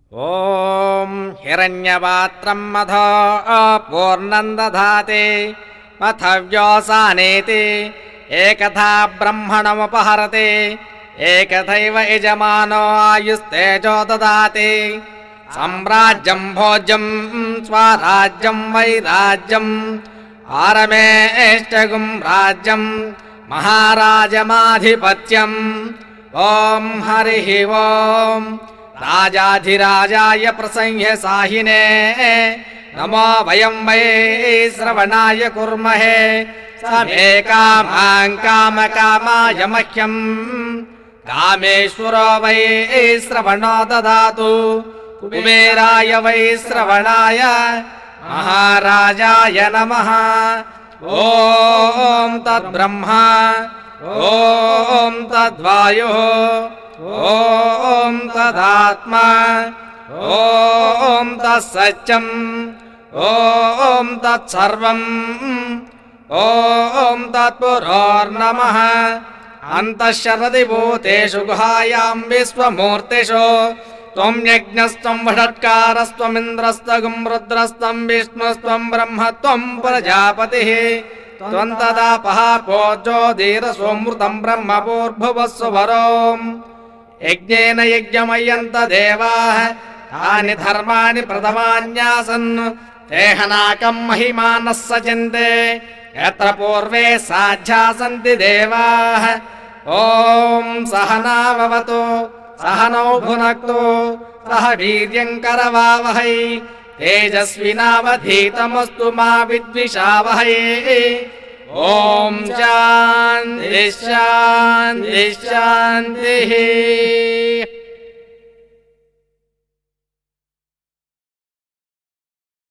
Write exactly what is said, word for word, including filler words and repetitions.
ॐ हिरण्यपात्रं मधो पूर्णं दधाति पथव्योऽसानेति एकथा ब्रह्मणमुपहरति एकथैव यजमानो आयुस्तेजो ददाति साम्राज्यं भोज्यं स्वराज्यं वैराज्यम् आरमेष्टगुं राज्यं महाराजमाधिपत्यम् ॐ हरिः ॐ राजाधिराजाय प्रसंह्य साहिने नमो वयं वै श्रवणाय कुर्महे समे कामां कामकामाय मह्यम् कामेश्वरो वै श्रवणो ददातु कुबेराय वै श्रवणाय महाराजाय नमः ॐ तद्ब्रह्मा ॐ तद्वायुः ॐ तदात्मा ॐ तत्सत्यम् ॐ तत्सर्वम् ॐ तत्पुरोर्नमः अन्तःशरदि भूतेषु गुहायां विश्वमूर्तिषु त्वं यज्ञस्त्वं वषट्कारस्त्वमिन्द्रस्त्वं रुद्रस्त्वं विष्णुस्त्वं ब्रह्म त्वं प्रजापतिः त्वं तदापः पूज्योतिरसोऽमृतं ब्रह्म भूर्भुवस्सुवरोम् यज्ञेन यज्ञमयन्त देवाः तानि धर्माणि प्रथमान्यासन् तेहनाकं महिमानः सचन्ते यत्र पूर्वे साध्या सन्ति देवाः ॐ सहनाववतु सहनौ भुनक्तु सह वीर्यं करवावहै तेजस्विनावधीतमस्तु मा विद्विषावहै ॐ शान्तिः शान्तिः शान्तिः।